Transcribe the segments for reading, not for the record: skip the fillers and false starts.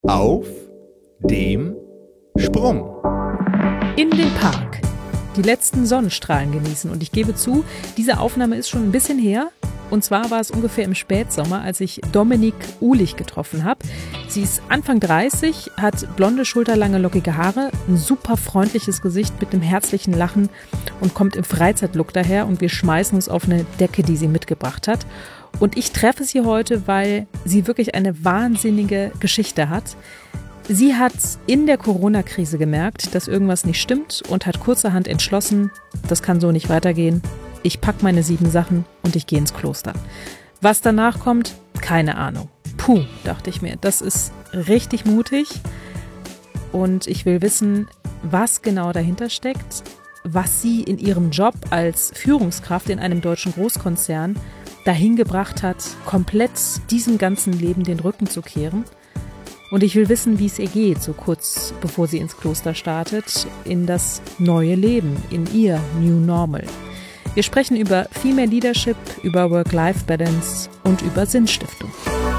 Auf dem Sprung. In den Park. Die letzten Sonnenstrahlen genießen. Und ich gebe zu, diese Aufnahme ist schon ein bisschen her. Und zwar war es ungefähr im Spätsommer, als ich Dominique Uhlich getroffen habe. Sie ist Anfang 30, hat blonde, schulterlange, lockige Haare, ein super freundliches Gesicht mit einem herzlichen Lachen und kommt im Freizeitlook daher. Und wir schmeißen uns auf eine Decke, die sie mitgebracht hat. Und ich treffe sie heute, weil sie wirklich eine wahnsinnige Geschichte hat. Sie hat in der Corona-Krise gemerkt, dass irgendwas nicht stimmt und hat kurzerhand entschlossen, das kann so nicht weitergehen. Ich packe meine 7 Sachen und ich gehe ins Kloster. Was danach kommt, keine Ahnung. Puh, dachte ich mir, das ist richtig mutig. Und ich will wissen, was genau dahinter steckt, was sie in ihrem Job als Führungskraft in einem deutschen Großkonzern dahin gebracht hat, komplett diesem ganzen Leben den Rücken zu kehren. Und ich will wissen, wie es ihr geht, so kurz bevor sie ins Kloster startet, in das neue Leben, in ihr New Normal. Wir sprechen über Female Leadership, über Work-Life-Balance und über Sinnstiftung.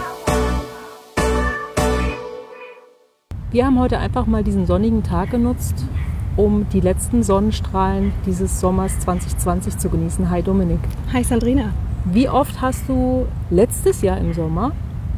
Wir haben heute einfach mal diesen sonnigen Tag genutzt, um die letzten Sonnenstrahlen dieses Sommers 2020 zu genießen. Hi Dominik. Hi Sandrina. Wie oft hast du letztes Jahr im Sommer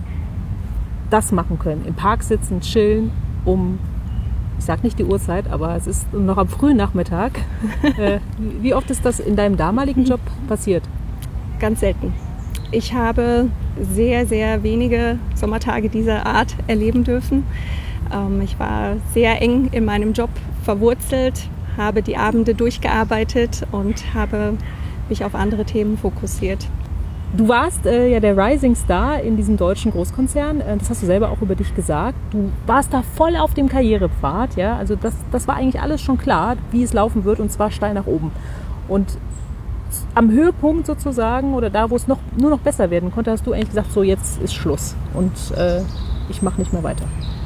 das machen können? Im Park sitzen, chillen, ich sag nicht die Uhrzeit, aber es ist noch am frühen Nachmittag. Wie oft ist das in deinem damaligen Job passiert? Ganz selten. Ich habe sehr, sehr wenige Sommertage dieser Art erleben dürfen. Ich war sehr eng in meinem Job verwurzelt, habe die Abende durchgearbeitet und habe mich auf andere Themen fokussiert. Du warst ja der Rising Star in diesem deutschen Großkonzern. Das hast du selber auch über dich gesagt. Du warst da voll auf dem Karrierepfad. Ja? Also das war eigentlich alles schon klar, wie es laufen wird, und zwar steil nach oben. Und am Höhepunkt sozusagen, oder da, wo es nur noch besser werden konnte, hast du eigentlich gesagt, so jetzt ist Schluss und ich mache nicht mehr weiter.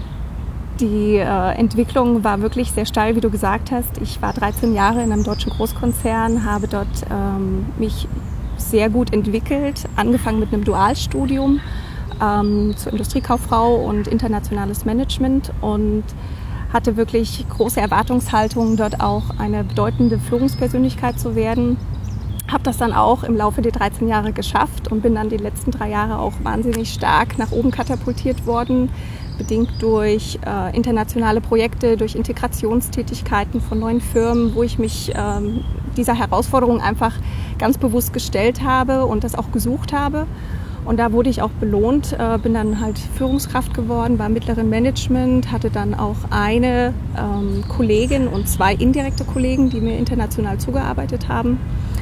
Die Entwicklung war wirklich sehr steil, wie du gesagt hast. Ich war 13 Jahre in einem deutschen Großkonzern, habe dort mich sehr gut entwickelt, angefangen mit einem Dualstudium zur Industriekauffrau und internationales Management und hatte wirklich große Erwartungshaltungen, dort auch eine bedeutende Führungspersönlichkeit zu werden. Habe das dann auch im Laufe der 13 Jahre geschafft und bin dann die letzten 3 Jahre auch wahnsinnig stark nach oben katapultiert worden, bedingt durch internationale Projekte, durch Integrationstätigkeiten von neuen Firmen, wo ich mich dieser Herausforderung einfach ganz bewusst gestellt habe und das auch gesucht habe. Und da wurde ich auch belohnt, bin dann halt Führungskraft geworden, war im mittleren Management, hatte dann auch eine Kollegin und 2 indirekte Kollegen, die mir international zugearbeitet haben.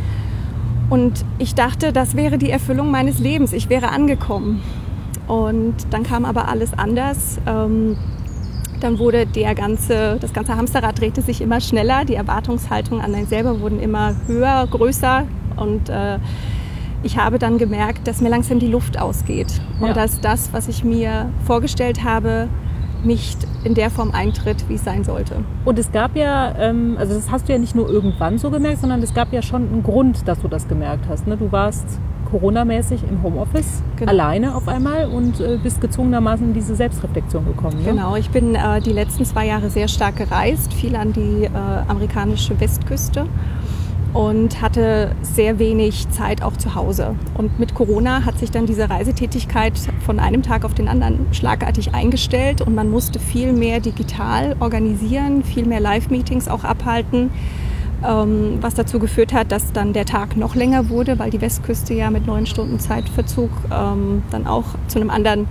Und ich dachte, das wäre die Erfüllung meines Lebens, ich wäre angekommen. Und dann kam aber alles anders. Dann wurde das ganze Hamsterrad drehte sich immer schneller. Die Erwartungshaltungen an einen selber wurden immer höher, größer. Und ich habe dann gemerkt, dass mir langsam die Luft ausgeht. Und Ja. dass das, was ich mir vorgestellt habe, nicht in der Form eintritt, wie es sein sollte. Und es gab ja, also das hast du ja nicht nur irgendwann so gemerkt, sondern es gab ja schon einen Grund, dass du das gemerkt hast. Ne? Du warst Corona-mäßig im Homeoffice, alleine auf einmal, und bist gezwungenermaßen in diese Selbstreflexion gekommen. Ne? Genau, ich bin die letzten 2 Jahre sehr stark gereist, viel an die amerikanische Westküste und hatte sehr wenig Zeit auch zu Hause. Und mit Corona hat sich dann diese Reisetätigkeit von einem Tag auf den anderen schlagartig eingestellt und man musste viel mehr digital organisieren, viel mehr Live-Meetings auch abhalten, was dazu geführt hat, dass dann der Tag noch länger wurde, weil die Westküste ja mit 9 Stunden Zeitverzug dann auch zu einer anderen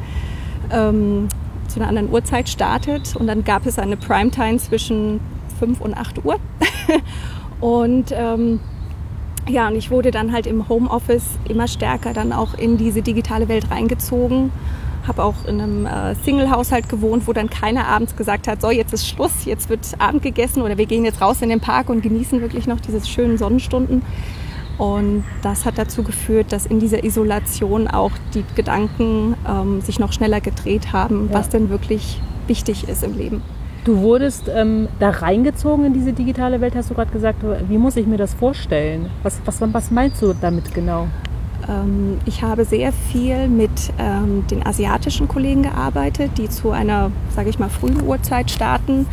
Uhrzeit startet. Und dann gab es eine Primetime zwischen 5 und 8 Uhr. Und und ich wurde dann halt im Homeoffice immer stärker dann auch in diese digitale Welt reingezogen. Habe auch in einem Single-Haushalt gewohnt, wo dann keiner abends gesagt hat, so jetzt ist Schluss, jetzt wird Abend gegessen oder wir gehen jetzt raus in den Park und genießen wirklich noch diese schönen Sonnenstunden. Und das hat dazu geführt, dass in dieser Isolation auch die Gedanken sich noch schneller gedreht haben, was denn wirklich wichtig ist im Leben. Du wurdest da reingezogen in diese digitale Welt, hast du gerade gesagt. Wie muss ich mir das vorstellen? Was meinst du damit genau? Ich habe sehr viel mit den asiatischen Kollegen gearbeitet, die zu einer, sage ich mal, frühen Uhrzeit starten.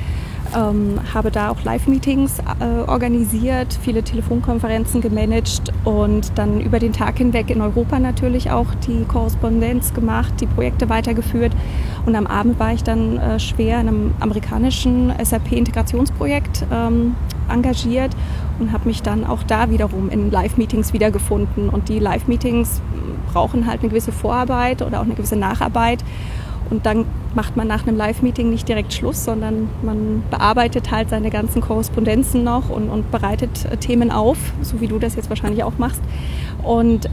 Habe da auch Live-Meetings organisiert, viele Telefonkonferenzen gemanagt und dann über den Tag hinweg in Europa natürlich auch die Korrespondenz gemacht, die Projekte weitergeführt. Und am Abend war ich dann schwer in einem amerikanischen SAP-Integrationsprojekt engagiert und habe mich dann auch da wiederum in Live-Meetings wiedergefunden. Und die Live-Meetings brauchen halt eine gewisse Vorarbeit oder auch eine gewisse Nacharbeit. Und dann macht man nach einem Live-Meeting nicht direkt Schluss, sondern man bearbeitet halt seine ganzen Korrespondenzen noch und bereitet Themen auf, so wie du das jetzt wahrscheinlich auch machst. Und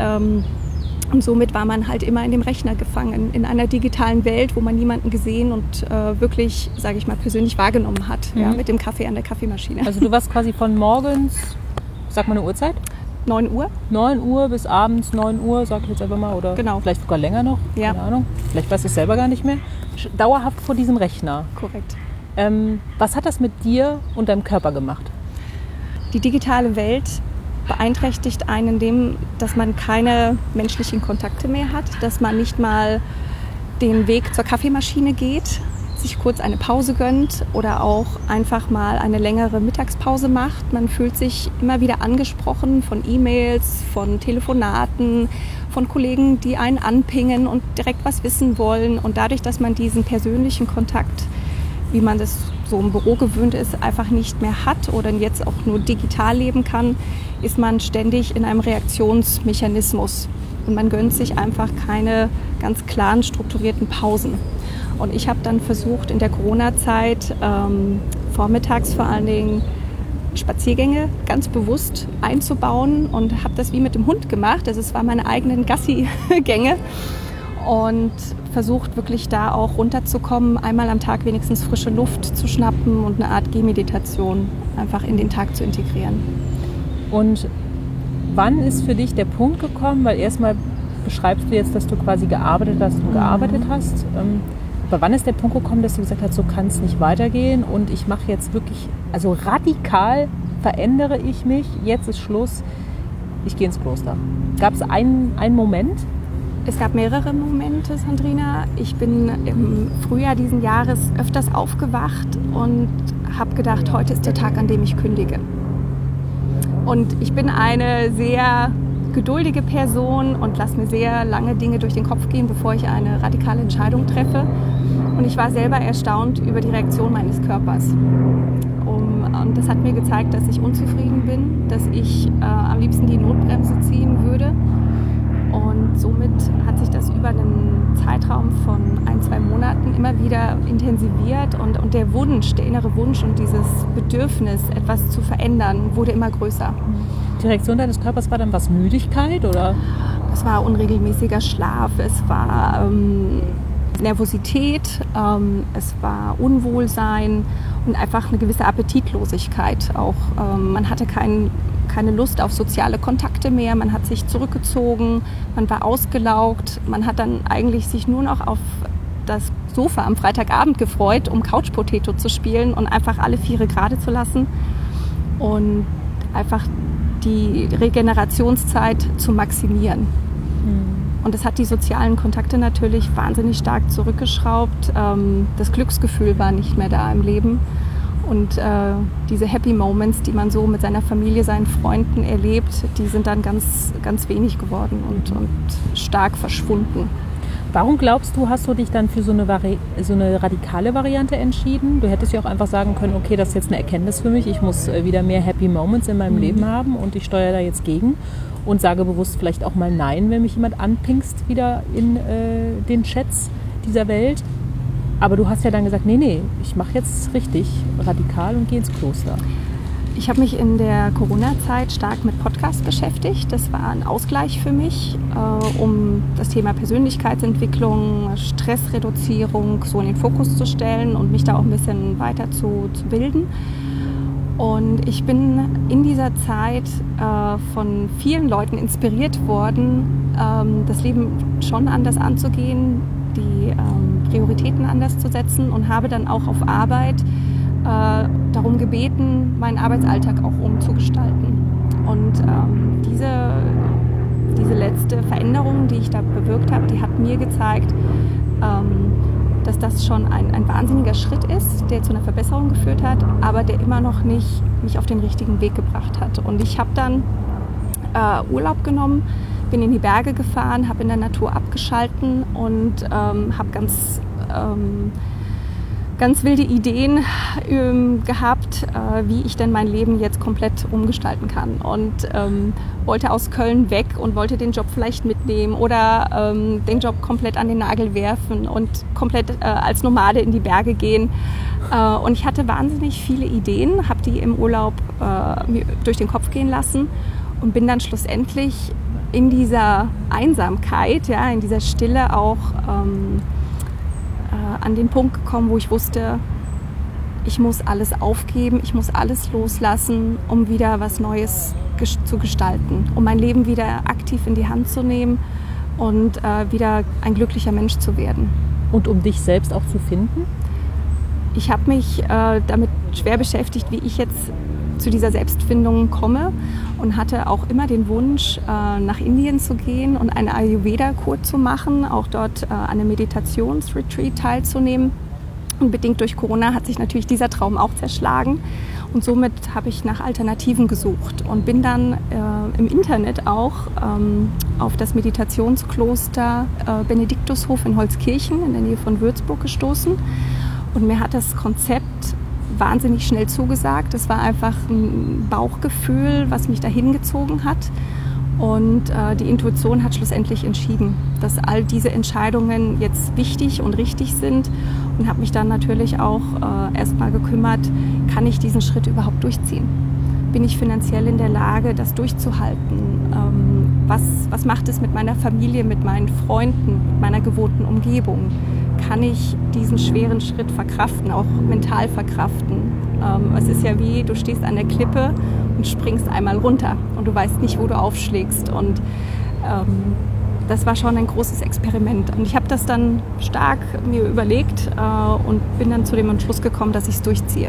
somit war man halt immer in dem Rechner gefangen, in einer digitalen Welt, wo man niemanden gesehen und wirklich, sage ich mal, persönlich wahrgenommen hat, ja, mit dem Kaffee an der Kaffeemaschine. Also du warst quasi von morgens, sag mal eine Uhrzeit? 9 Uhr. 9 Uhr bis abends 9 Uhr, sag ich jetzt einfach mal, oder genau. Vielleicht sogar länger noch, ja. Keine Ahnung. Vielleicht weißt du es selber gar nicht mehr. Dauerhaft vor diesem Rechner. Korrekt. Was hat das mit dir und deinem Körper gemacht? Die digitale Welt beeinträchtigt einen in dem, dass man keine menschlichen Kontakte mehr hat, dass man nicht mal den Weg zur Kaffeemaschine geht, sich kurz eine Pause gönnt oder auch einfach mal eine längere Mittagspause macht. Man fühlt sich immer wieder angesprochen von E-Mails, von Telefonaten, von Kollegen, die einen anpingen und direkt was wissen wollen. Und dadurch, dass man diesen persönlichen Kontakt, wie man das so im Büro gewöhnt ist, einfach nicht mehr hat oder jetzt auch nur digital leben kann, ist man ständig in einem Reaktionsmechanismus. Und man gönnt sich einfach keine ganz klaren, strukturierten Pausen. Und ich habe dann versucht, in der Corona-Zeit vormittags vor allen Dingen Spaziergänge ganz bewusst einzubauen und habe das wie mit dem Hund gemacht. Also es waren meine eigenen Gassi-Gänge und versucht wirklich da auch runterzukommen, einmal am Tag wenigstens frische Luft zu schnappen und eine Art Gehmeditation einfach in den Tag zu integrieren. Und wann ist für dich der Punkt gekommen, weil erstmal beschreibst du jetzt, dass du quasi gearbeitet hast, aber wann ist der Punkt gekommen, dass du gesagt hast, so kann es nicht weitergehen und ich mache jetzt wirklich, also radikal verändere ich mich, jetzt ist Schluss, ich gehe ins Kloster. Gab es einen Moment? Es gab mehrere Momente, Sandrina. Ich bin im Frühjahr diesen Jahres öfters aufgewacht und habe gedacht, heute ist der Tag, an dem ich kündige. Und ich bin eine sehr geduldige Person und lasse mir sehr lange Dinge durch den Kopf gehen, bevor ich eine radikale Entscheidung treffe. Und ich war selber erstaunt über die Reaktion meines Körpers. Und das hat mir gezeigt, dass ich unzufrieden bin, dass ich am liebsten die Notbremse ziehen würde. Und somit hat sich das über einen Zeitraum von 1-2 Monaten immer wieder intensiviert. Und der Wunsch, der innere Wunsch und dieses Bedürfnis, etwas zu verändern, wurde immer größer. Die Reaktion deines Körpers war dann was, Müdigkeit oder? Es war unregelmäßiger Schlaf, es war Nervosität, es war Unwohlsein und einfach eine gewisse Appetitlosigkeit. Auch man hatte keine Lust auf soziale Kontakte mehr, man hat sich zurückgezogen, man war ausgelaugt, man hat dann eigentlich sich nur noch auf das Sofa am Freitagabend gefreut, um Couch Potato zu spielen und einfach alle Viere gerade zu lassen und einfach die Regenerationszeit zu maximieren. Und das hat die sozialen Kontakte natürlich wahnsinnig stark zurückgeschraubt. Das Glücksgefühl war nicht mehr da im Leben. Und diese Happy Moments, die man so mit seiner Familie, seinen Freunden erlebt, die sind dann ganz, ganz wenig geworden und stark verschwunden. Warum glaubst du, hast du dich dann für so eine radikale Variante entschieden? Du hättest ja auch einfach sagen können, okay, das ist jetzt eine Erkenntnis für mich, ich muss wieder mehr Happy Moments in meinem Leben haben und ich steuere da jetzt gegen und sage bewusst vielleicht auch mal Nein, wenn mich jemand anpingst wieder in den Chats dieser Welt. Aber du hast ja dann gesagt, nee, ich mache jetzt richtig radikal und gehe ins Kloster. Ich habe mich in der Corona-Zeit stark mit Podcasts beschäftigt. Das war ein Ausgleich für mich, um das Thema Persönlichkeitsentwicklung, Stressreduzierung so in den Fokus zu stellen und mich da auch ein bisschen weiter zu bilden. Und ich bin in dieser Zeit von vielen Leuten inspiriert worden, das Leben schon anders anzugehen, die Prioritäten anders zu setzen und habe dann auch auf Arbeit darum gebeten, meinen Arbeitsalltag auch umzugestalten. Und diese diese letzte Veränderung, die ich da bewirkt habe, die hat mir gezeigt, dass das schon ein wahnsinniger Schritt ist, der zu einer Verbesserung geführt hat, aber der immer noch nicht mich auf den richtigen Weg gebracht hat. Und ich habe dann Urlaub genommen, bin in die Berge gefahren, habe in der Natur abgeschalten und habe ganz wilde Ideen gehabt, wie ich denn mein Leben jetzt komplett umgestalten kann. Und wollte aus Köln weg und wollte den Job vielleicht mitnehmen oder den Job komplett an den Nagel werfen und komplett als Nomade in die Berge gehen. Und ich hatte wahnsinnig viele Ideen, habe die im Urlaub mir durch den Kopf gehen lassen und bin dann schlussendlich in dieser Einsamkeit, ja, in dieser Stille auch an den Punkt gekommen, wo ich wusste, ich muss alles aufgeben, ich muss alles loslassen, um wieder was Neues zu gestalten, um mein Leben wieder aktiv in die Hand zu nehmen und wieder ein glücklicher Mensch zu werden. Und um dich selbst auch zu finden? Ich habe mich damit schwer beschäftigt, wie ich jetzt zu dieser Selbstfindung komme und hatte auch immer den Wunsch, nach Indien zu gehen und eine Ayurveda-Kur zu machen, auch dort an einem Meditationsretreat teilzunehmen. Und bedingt durch Corona hat sich natürlich dieser Traum auch zerschlagen. Und somit habe ich nach Alternativen gesucht und bin dann im Internet auch auf das Meditationskloster Benediktushof in Holzkirchen in der Nähe von Würzburg gestoßen. Und mir hat das Konzept wahnsinnig schnell zugesagt. Es war einfach ein Bauchgefühl, was mich dahin gezogen hat. Und die Intuition hat schlussendlich entschieden, dass all diese Entscheidungen jetzt wichtig und richtig sind. Und habe mich dann natürlich auch erstmal gekümmert, kann ich diesen Schritt überhaupt durchziehen? Bin ich finanziell in der Lage, das durchzuhalten? Was macht es mit meiner Familie, mit meinen Freunden, mit meiner gewohnten Umgebung? Kann ich diesen schweren Schritt verkraften, auch mental verkraften? Es ist ja wie, du stehst an der Klippe und springst einmal runter und du weißt nicht, wo du aufschlägst. Und das war schon ein großes Experiment. Und ich habe das dann stark mir überlegt und bin dann zu dem Entschluss gekommen, dass ich es durchziehe.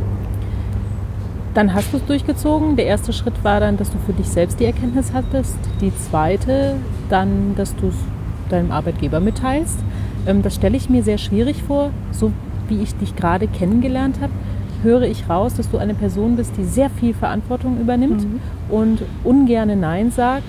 Dann hast du es durchgezogen. Der erste Schritt war dann, dass du für dich selbst die Erkenntnis hattest. Die zweite, dann, dass du es deinem Arbeitgeber mitteilst. Das stelle ich mir sehr schwierig vor. So wie ich dich gerade kennengelernt habe, höre ich raus, dass du eine Person bist, die sehr viel Verantwortung übernimmt und ungerne Nein sagt.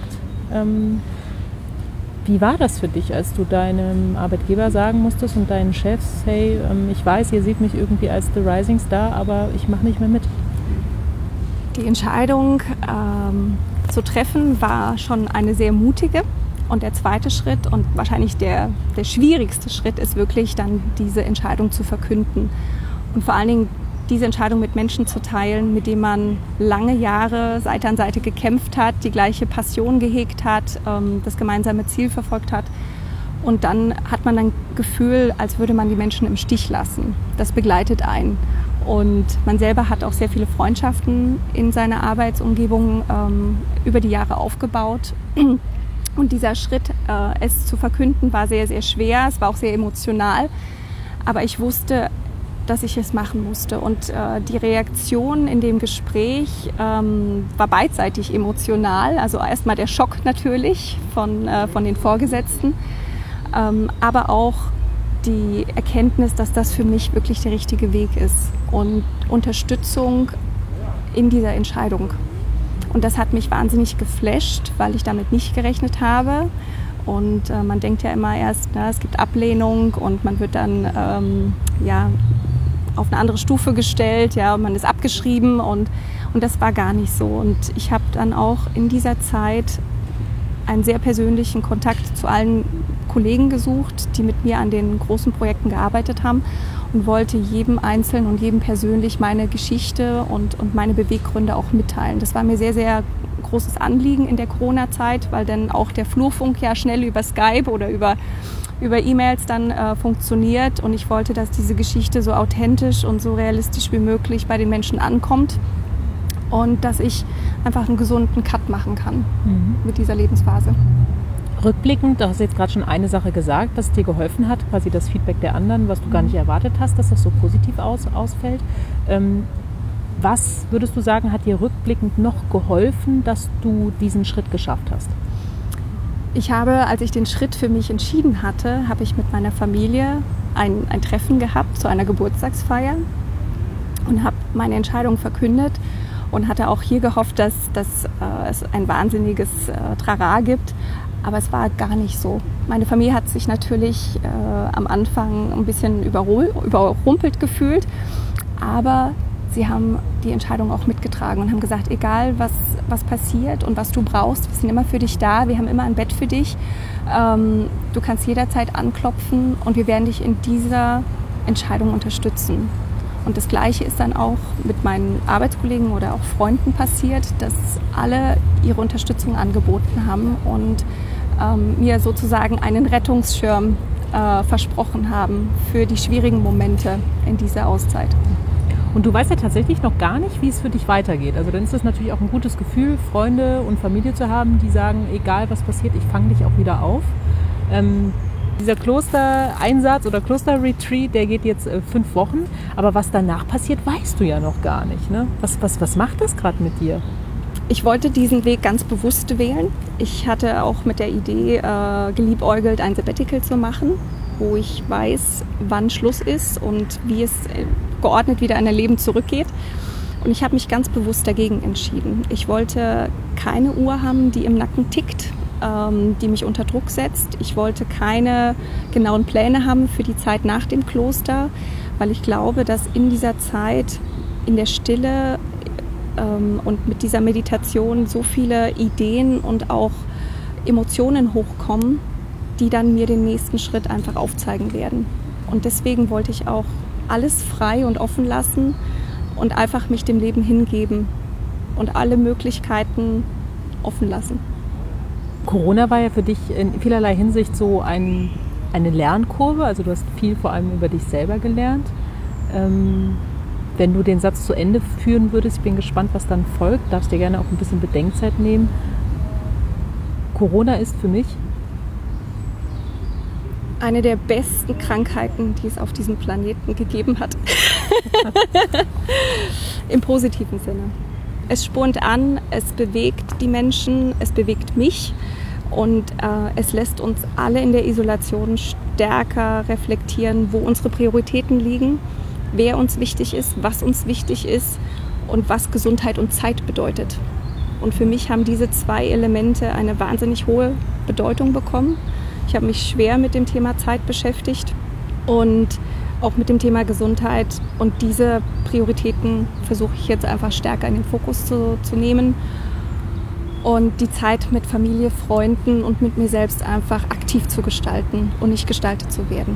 Wie war das für dich, als du deinem Arbeitgeber sagen musstest und deinen Chefs, hey, ich weiß, ihr seht mich irgendwie als The Rising Star, aber ich mache nicht mehr mit? Die Entscheidung zu treffen war schon eine sehr mutige. Und der zweite Schritt und wahrscheinlich der schwierigste Schritt ist wirklich dann diese Entscheidung zu verkünden. Und vor allen Dingen diese Entscheidung mit Menschen zu teilen, mit denen man lange Jahre Seite an Seite gekämpft hat, die gleiche Passion gehegt hat, das gemeinsame Ziel verfolgt hat. Und dann hat man ein Gefühl, als würde man die Menschen im Stich lassen. Das begleitet einen. Und man selber hat auch sehr viele Freundschaften in seiner Arbeitsumgebung über die Jahre aufgebaut. Und dieser Schritt, es zu verkünden, war sehr, sehr schwer. Es war auch sehr emotional. Aber ich wusste, dass ich es machen musste. Und die Reaktion in dem Gespräch war beidseitig emotional. Also erstmal der Schock natürlich von den Vorgesetzten. Aber auch die Erkenntnis, dass das für mich wirklich der richtige Weg ist. Und Unterstützung in dieser Entscheidung. Und das hat mich wahnsinnig geflasht, weil ich damit nicht gerechnet habe. Und man denkt ja immer erst, es gibt Ablehnung und man wird dann auf eine andere Stufe gestellt, und man ist abgeschrieben und das war gar nicht so. Und ich habe dann auch in dieser Zeit einen sehr persönlichen Kontakt zu allen Kollegen gesucht, die mit mir an den großen Projekten gearbeitet haben und wollte jedem Einzelnen und jedem persönlich meine Geschichte und meine Beweggründe auch mitteilen. Das war mir sehr, sehr großes Anliegen in der Corona-Zeit, weil dann auch der Flurfunk ja schnell über Skype oder über E-Mails dann funktioniert und ich wollte, dass diese Geschichte so authentisch und so realistisch wie möglich bei den Menschen ankommt und dass ich einfach einen gesunden Cut machen kann mit dieser Lebensphase. Rückblickend, du hast jetzt gerade schon eine Sache gesagt, dass dir geholfen hat, quasi das Feedback der anderen, was du gar nicht erwartet hast, dass das so positiv ausfällt. Was würdest du sagen, hat dir rückblickend noch geholfen, dass du diesen Schritt geschafft hast? Ich habe, als ich den Schritt für mich entschieden hatte, habe ich mit meiner Familie ein Treffen gehabt zu einer Geburtstagsfeier und habe meine Entscheidung verkündet und hatte auch hier gehofft, dass es ein wahnsinniges Trara gibt. Aber es war gar nicht so. Meine Familie hat sich natürlich am Anfang ein bisschen überrumpelt gefühlt, aber sie haben die Entscheidung auch mitgetragen und haben gesagt, egal was passiert und was du brauchst, wir sind immer für dich da, wir haben immer ein Bett für dich, du kannst jederzeit anklopfen und wir werden dich in dieser Entscheidung unterstützen. Und das Gleiche ist dann auch mit meinen Arbeitskollegen oder auch Freunden passiert, dass alle ihre Unterstützung angeboten haben und mir sozusagen einen Rettungsschirm versprochen haben für die schwierigen Momente in dieser Auszeit. Und du weißt ja tatsächlich noch gar nicht, wie es für dich weitergeht. Also dann ist es natürlich auch ein gutes Gefühl, Freunde und Familie zu haben, die sagen, egal was passiert, ich fange dich auch wieder auf. Dieser Klostereinsatz oder Klosterretreat, der geht jetzt 5 Wochen. Aber was danach passiert, weißt du ja noch gar nicht. Ne? Was macht das gerade mit dir? Ich wollte diesen Weg ganz bewusst wählen. Ich hatte auch mit der Idee geliebäugelt, ein Sabbatical zu machen, wo ich weiß, wann Schluss ist und wie es geordnet wieder in ein Leben zurückgeht. Und ich habe mich ganz bewusst dagegen entschieden. Ich wollte keine Uhr haben, die im Nacken tickt, die mich unter Druck setzt. Ich wollte keine genauen Pläne haben für die Zeit nach dem Kloster, weil ich glaube, dass in dieser Zeit, in der Stille und mit dieser Meditation so viele Ideen und auch Emotionen hochkommen, die dann mir den nächsten Schritt einfach aufzeigen werden. Und deswegen wollte ich auch alles frei und offen lassen und einfach mich dem Leben hingeben und alle Möglichkeiten offen lassen. Corona war ja für dich in vielerlei Hinsicht so eine Lernkurve. Also du hast viel vor allem über dich selber gelernt. Wenn du den Satz zu Ende führen würdest, ich bin gespannt, was dann folgt, darfst dir gerne auch ein bisschen Bedenkzeit nehmen. Corona ist für mich eine der besten Krankheiten, die es auf diesem Planeten gegeben hat. Im positiven Sinne. Es spornt an, es bewegt die Menschen, es bewegt mich und es lässt uns alle in der Isolation stärker reflektieren, wo unsere Prioritäten liegen, wer uns wichtig ist, was uns wichtig ist und was Gesundheit und Zeit bedeutet. Und für mich haben diese 2 Elemente eine wahnsinnig hohe Bedeutung bekommen. Ich habe mich schwer mit dem Thema Zeit beschäftigt und auch mit dem Thema Gesundheit. Und diese Prioritäten versuche ich jetzt einfach stärker in den Fokus zu nehmen und die Zeit mit Familie, Freunden und mit mir selbst einfach aktiv zu gestalten und nicht gestaltet zu werden.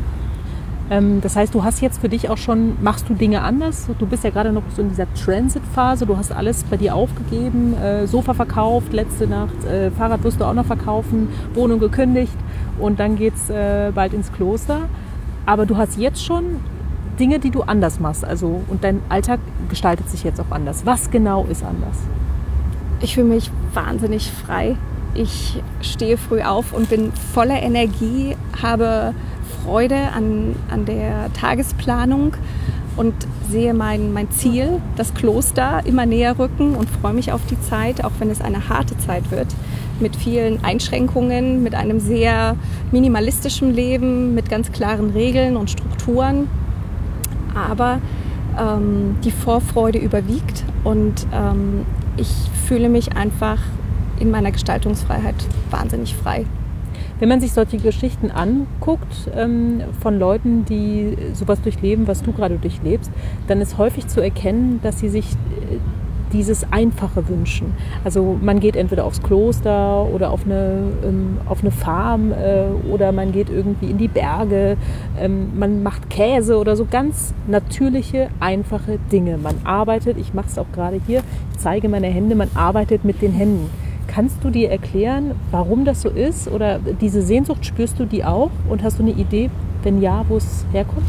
Das heißt, du hast jetzt für dich auch schon, machst du Dinge anders? Du bist ja gerade noch so in dieser Transit-Phase, du hast alles bei dir aufgegeben, Sofa verkauft, letzte Nacht, Fahrrad wirst du auch noch verkaufen, Wohnung gekündigt und dann geht's bald ins Kloster. Aber du hast jetzt schon Dinge, die du anders machst, also und dein Alltag gestaltet sich jetzt auch anders. Was genau ist anders? Ich fühle mich wahnsinnig frei. Ich stehe früh auf und bin voller Energie, habe Freude an der Tagesplanung und sehe mein Ziel, das Kloster, immer näher rücken und freue mich auf die Zeit, auch wenn es eine harte Zeit wird, mit vielen Einschränkungen, mit einem sehr minimalistischen Leben, mit ganz klaren Regeln und Strukturen. Aber die Vorfreude überwiegt und ich fühle mich einfach in meiner Gestaltungsfreiheit wahnsinnig frei. Wenn man sich solche Geschichten anguckt von Leuten, die sowas durchleben, was du gerade durchlebst, dann ist häufig zu erkennen, dass sie sich dieses Einfache wünschen. Also man geht entweder aufs Kloster oder auf eine Farm oder man geht irgendwie in die Berge, man macht Käse oder so ganz natürliche, einfache Dinge. Man arbeitet, ich mache es auch gerade hier, ich zeige meine Hände, man arbeitet mit den Händen. Kannst du dir erklären, warum das so ist? Oder diese Sehnsucht, spürst du die auch? Und hast du eine Idee, wenn ja, wo es herkommt?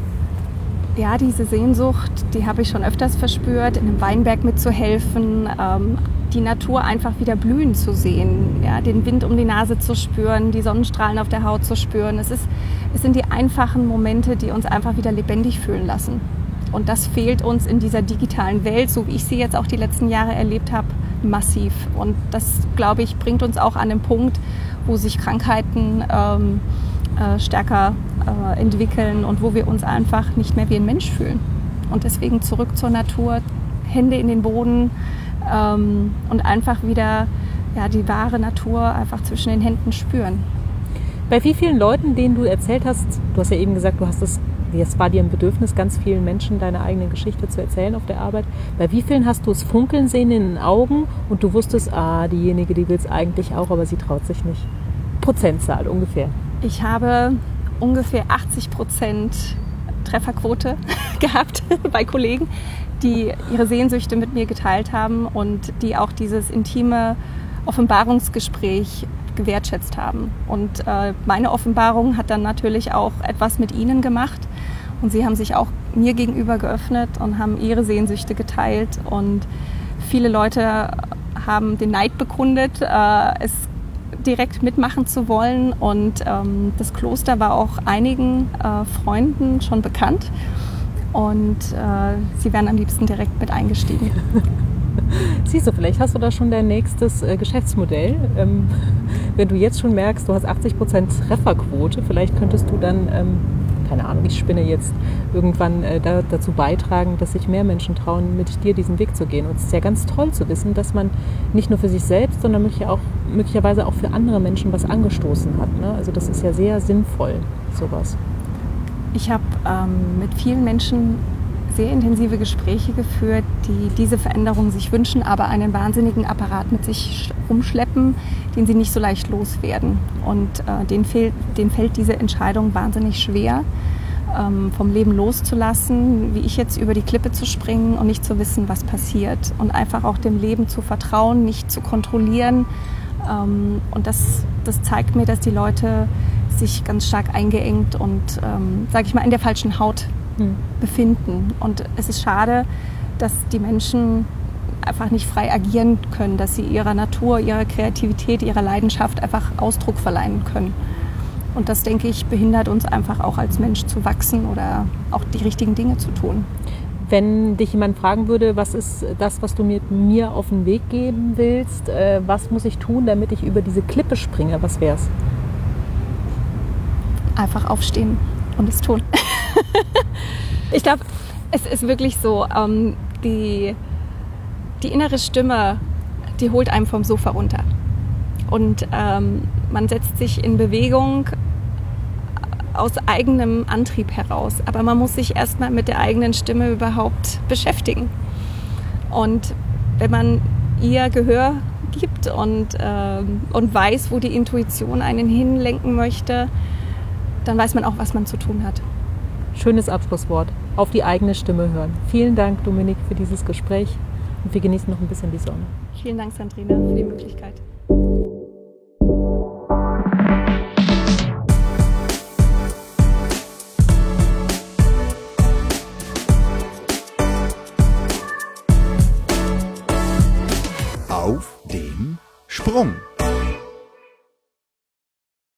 Ja, diese Sehnsucht, die habe ich schon öfters verspürt, in einem Weinberg mitzuhelfen, die Natur einfach wieder blühen zu sehen, ja, den Wind um die Nase zu spüren, die Sonnenstrahlen auf der Haut zu spüren. Es sind die einfachen Momente, die uns einfach wieder lebendig fühlen lassen. Und das fehlt uns in dieser digitalen Welt, so wie ich sie jetzt auch die letzten Jahre erlebt habe, massiv. Und das, glaube ich, bringt uns auch an den Punkt, wo sich Krankheiten stärker entwickeln und wo wir uns einfach nicht mehr wie ein Mensch fühlen. Und deswegen zurück zur Natur, Hände in den Boden und einfach wieder die wahre Natur einfach zwischen den Händen spüren. Bei wie vielen Leuten, denen du erzählt hast, du hast ja eben gesagt, es war dir ein Bedürfnis, ganz vielen Menschen deine eigene Geschichte zu erzählen auf der Arbeit. Bei wie vielen hast du es funkeln sehen in den Augen und du wusstest, diejenige, die will es eigentlich auch, aber sie traut sich nicht? Prozentzahl ungefähr. Ich habe ungefähr 80% Trefferquote gehabt bei Kollegen, die ihre Sehnsüchte mit mir geteilt haben und die auch dieses intime Offenbarungsgespräch gewertschätzt haben. Und meine Offenbarung hat dann natürlich auch etwas mit ihnen gemacht. Und sie haben sich auch mir gegenüber geöffnet und haben ihre Sehnsüchte geteilt. Und viele Leute haben den Neid bekundet, es direkt mitmachen zu wollen. Und das Kloster war auch einigen Freunden schon bekannt. Und sie wären am liebsten direkt mit eingestiegen. Siehst du, vielleicht hast du da schon dein nächstes Geschäftsmodell. Wenn du jetzt schon merkst, du hast 80% Trefferquote, vielleicht könntest du dann, keine Ahnung, ich spinne jetzt, irgendwann dazu beitragen, dass sich mehr Menschen trauen, mit dir diesen Weg zu gehen. Und es ist ja ganz toll zu wissen, dass man nicht nur für sich selbst, sondern möglicherweise auch für andere Menschen was angestoßen hat. Ne? Also das ist ja sehr sinnvoll, sowas. Ich habe mit vielen Menschen sehr intensive Gespräche geführt, die diese Veränderung sich wünschen, aber einen wahnsinnigen Apparat mit sich rumschleppen, den sie nicht so leicht loswerden. Und denen fällt diese Entscheidung wahnsinnig schwer, vom Leben loszulassen, wie ich jetzt über die Klippe zu springen und nicht zu wissen, was passiert. Und einfach auch dem Leben zu vertrauen, nicht zu kontrollieren. Und das zeigt mir, dass die Leute sich ganz stark eingeengt und, sage ich mal, in der falschen Haut befinden. Und es ist schade, dass die Menschen einfach nicht frei agieren können, dass sie ihrer Natur, ihrer Kreativität, ihrer Leidenschaft einfach Ausdruck verleihen können. Und das, denke ich, behindert uns einfach auch als Mensch zu wachsen oder auch die richtigen Dinge zu tun. Wenn dich jemand fragen würde, was ist das, was du mit mir auf den Weg geben willst, was muss ich tun, damit ich über diese Klippe springe, was wär's? Einfach aufstehen und es tun. Ich glaube, es ist wirklich so, die innere Stimme, die holt einem vom Sofa runter. Und man setzt sich in Bewegung aus eigenem Antrieb heraus. Aber man muss sich erstmal mit der eigenen Stimme überhaupt beschäftigen. Und wenn man ihr Gehör gibt und weiß, wo die Intuition einen hinlenken möchte, dann weiß man auch, was man zu tun hat. Schönes Abschlusswort. Auf die eigene Stimme hören. Vielen Dank, Dominique, für dieses Gespräch. Und wir genießen noch ein bisschen die Sonne. Vielen Dank, Sandrine, für die Möglichkeit. Auf dem Sprung.